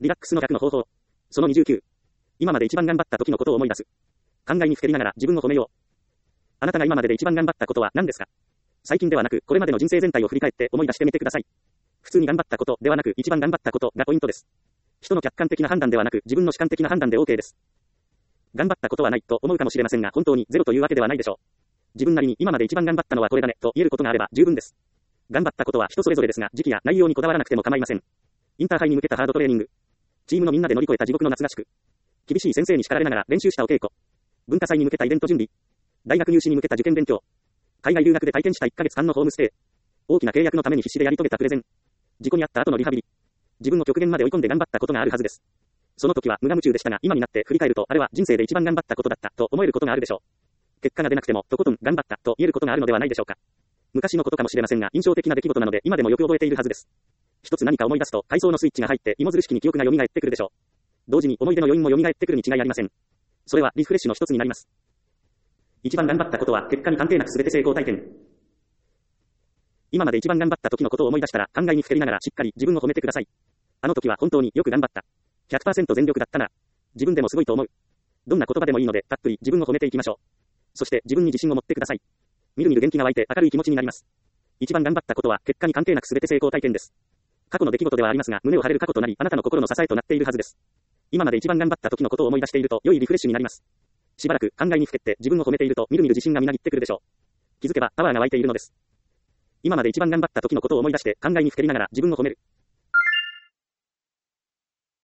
リラックスの100の方法。その29。今まで一番頑張った時のことを思い出す。考えにふけりながら自分を褒めよう。あなたが今までで一番頑張ったことは何ですか？最近ではなく、これまでの人生全体を振り返って思い出してみてください。普通に頑張ったことではなく、一番頑張ったことがポイントです。人の客観的な判断ではなく、自分の主観的な判断で OK です。頑張ったことはないと思うかもしれませんが、本当にゼロというわけではないでしょう。自分なりに今まで一番頑張ったのはこれだねと言えることがあれば十分です。頑張ったことは人それぞれですが、時期や内容にこだわらなくても構いません。インターハイに向けたハードトレーニング。チームのみんなで乗り越えた地獄の夏合宿。厳しい先生に叱られながら練習したお稽古。文化祭に向けたイベント準備。大学入試に向けた受験勉強。海外留学で体験した1ヶ月間のホームステイ。大きな契約のために必死でやり遂げたプレゼン。事故に遭った後のリハビリ。自分を極限まで追い込んで頑張ったことがあるはずです。その時は無我夢中でしたが、今になって振り返ると、あれは人生で一番頑張ったことだったと思えることがあるでしょう。結果が出なくても、とことん頑張ったと言えることがあるのではないでしょうか。昔のことかもしれませんが、印象的な出来事なので、今でもよく覚えているはずです。一つ何か思い出すと、回想のスイッチが入って、芋づる式に記憶が蘇ってくるでしょう。同時に思い出の余韻も蘇ってくるに違いありません。それはリフレッシュの一つになります。一番頑張ったことは、結果に関係なく全て成功体験。今まで一番頑張った時のことを思い出したら、考えにふけりながらしっかり自分を褒めてください。あの時は本当によく頑張った。100% 全力だったな。自分でもすごいと思う。どんな言葉でもいいので、たっぷり自分を褒めていきましょう。そして自分に自信を持ってください。みるみる元気が湧いて明るい気持ちになります。一番頑張ったことは結果に関係なく全て成功体験です。過去の出来事ではありますが、胸を張れる過去となり、あなたの心の支えとなっているはずです。今まで一番頑張った時のことを思い出していると、良いリフレッシュになります。しばらく考えにふけって自分を褒めていると、みるみる自信がみなぎってくるでしょう。気づけばパワーが湧いているのです。今まで一番頑張った時のことを思い出して考えにふけりながら自分を褒める。